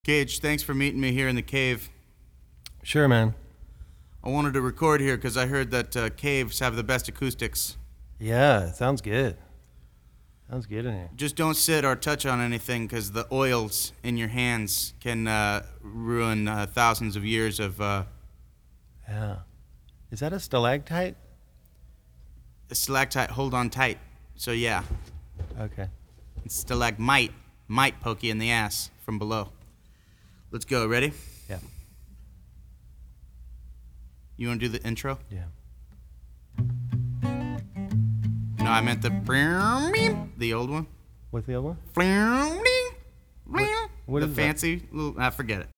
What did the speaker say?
Gage, thanks for meeting me here in the cave. Sure, man. I wanted to record here because I heard that caves have the best acoustics. Yeah, it sounds good. Sounds good in here. Just don't sit or touch on anything because the oils in your hands can ruin thousands of years of Yeah. Is that a stalactite? stalactite. Hold on tight. So yeah, Okay. it's stalagmite. Might poke you in the ass from below. Let's go. Ready? Yeah. You want to do the intro? Yeah. No, I meant the old one. What's the other one? The What is that? fancy little. I forget it.